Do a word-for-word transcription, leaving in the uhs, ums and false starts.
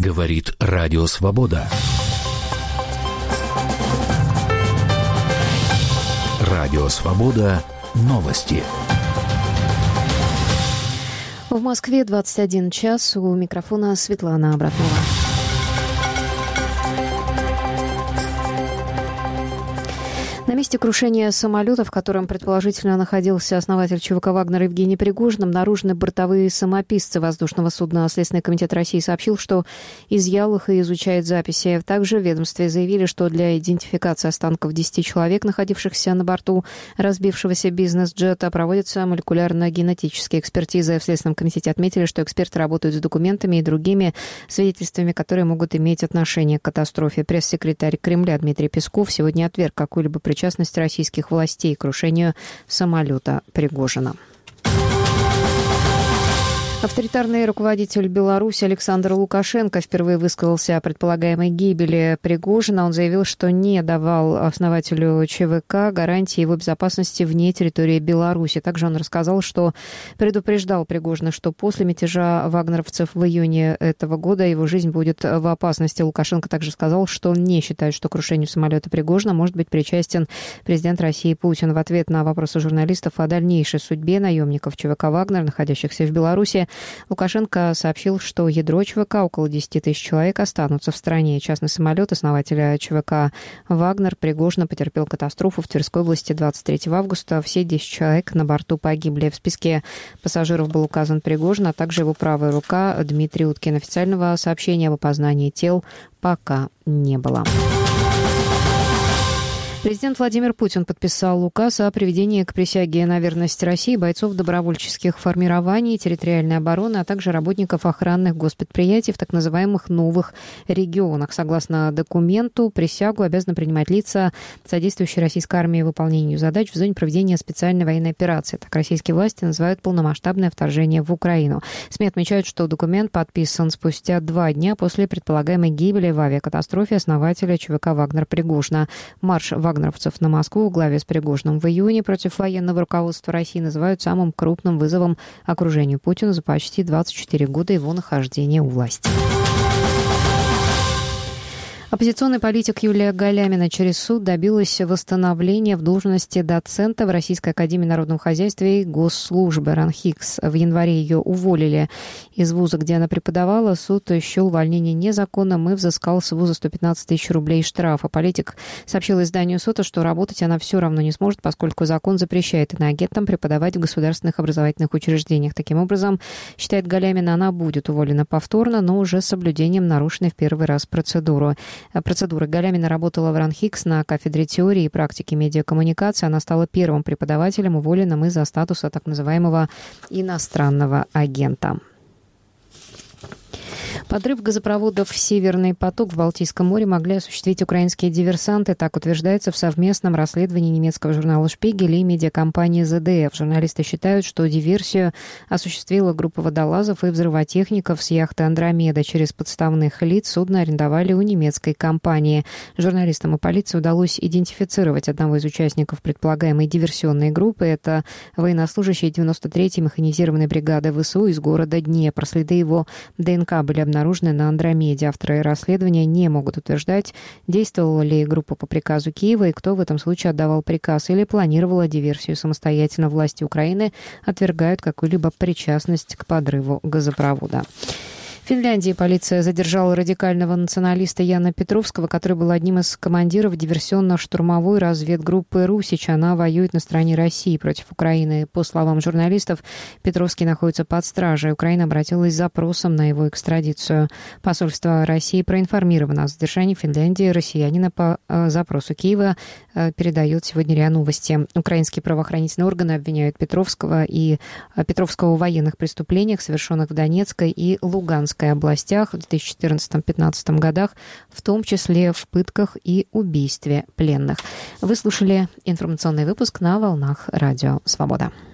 Говорит Радио Свобода. Радио Свобода. Новости. В Москве двадцать один час. У микрофона Светлана Абратнова. На месте крушения самолета, в котором предположительно находился основатель ЧВК «Вагнер» Евгений Пригожин, обнаружены бортовые самописцы воздушного судна. Следственный комитет России сообщил, что изъял их и изучает записи. Также в ведомстве заявили, что для идентификации останков десяти человек, находившихся на борту разбившегося бизнес-джета, проводятся молекулярно-генетические экспертизы. В Следственном комитете отметили, что эксперты работают с документами и другими свидетельствами, которые могут иметь отношение к катастрофе. Пресс-секретарь Кремля Дмитрий Песков сегодня отверг какую-либо причастность российских властей к крушению самолета Пригожина. Авторитарный руководитель Беларуси Александр Лукашенко впервые высказался о предполагаемой гибели Пригожина. Он заявил, что не давал основателю ЧВК гарантии его безопасности вне территории Беларуси. Также он рассказал, что предупреждал Пригожина, что после мятежа вагнеровцев в июне этого года его жизнь будет в опасности. Лукашенко также сказал, что он не считает, что к крушению самолета Пригожина может быть причастен президент России Путин. В ответ на вопросы журналистов о дальнейшей судьбе наемников ЧВК «Вагнер», находящихся в Беларуси, Лукашенко сообщил, что ядро ЧВК, около десяти тысяч человек, останутся в стране. Частный самолет основателя ЧВК «Вагнер» Пригожина потерпел катастрофу в Тверской области двадцать третьего августа. Все десять человек на борту погибли. В списке пассажиров был указан Пригожин, а также его правая рука Дмитрий Уткин. Официального сообщения об опознании тел пока не было. Президент Владимир Путин подписал указ о приведении к присяге на верность России бойцов добровольческих формирований, территориальной обороны, а также работников охранных госпредприятий в так называемых новых регионах. Согласно документу, присягу обязаны принимать лица, содействующие российской армии выполнению задач в зоне проведения специальной военной операции. Так российские власти называют полномасштабное вторжение в Украину. СМИ отмечают, что документ подписан спустя два дня после предполагаемой гибели в авиакатастрофе основателя ЧВК «Вагнер» Пригожина. Марш «Вагнер» вагнеровцев на Москву в главе с Пригожиным в июне против военного руководства России называют самым крупным вызовом окружению Путина за почти двадцать четыре года его нахождения у власти. Оппозиционный политик Юлия Галямина через суд добилась восстановления в должности доцента в Российской академии народного хозяйства и госслужбы РАНХИКС. В январе ее уволили из вуза, где она преподавала. Суд счел увольнение незаконным и взыскал с вуза сто пятнадцать тысяч рублей штрафа. Политик сообщил изданию СОТА, что работать она все равно не сможет, поскольку закон запрещает иноагентам преподавать в государственных образовательных учреждениях. Таким образом, считает Галямина, она будет уволена повторно, но уже с соблюдением нарушенной в первый раз процедуры. Процедуры. Галямина работала в РАНХИКС на кафедре теории и практики медиакоммуникации. Она стала первым преподавателем, уволенным из-за статуса так называемого иностранного агента. Подрыв газопроводов «Северный поток» в Балтийском море могли осуществить украинские диверсанты. Так утверждается в совместном расследовании немецкого журнала «Шпигель» и медиакомпании зэ дэ эф. Журналисты считают, что диверсию осуществила группа водолазов и взрывотехников с яхты «Андромеда». Через подставных лиц судно арендовали у немецкой компании. Журналистам и полиции удалось идентифицировать одного из участников предполагаемой диверсионной группы. Это военнослужащий девяносто третьей механизированной бригады ВСУ из города Днепр. Следы его ДНК были обнаружены на Андромеде. Авторы расследования не могут утверждать, действовала ли группа по приказу Киева и кто в этом случае отдавал приказ или планировала диверсию самостоятельно. Власти Украины отвергают какую-либо причастность к подрыву газопровода. В Финляндии полиция задержала радикального националиста Яна Петровского, который был одним из командиров диверсионно-штурмовой разведгруппы «Русич». Она воюет на стороне России против Украины. По словам журналистов, Петровский находится под стражей. Украина обратилась с запросом на его экстрадицию. Посольство России проинформировано о задержании Финляндии россиянина по э, запросу Киева, э, передает сегодня РИА Новости. Украинские правоохранительные органы обвиняют Петровского и э, Петровского в военных преступлениях, совершенных в Донецкой и Луганской областях в две тысячи четырнадцатом-пятнадцатом годах, в том числе в пытках и убийстве пленных. Вы слушали информационный выпуск на волнах Радио Свобода.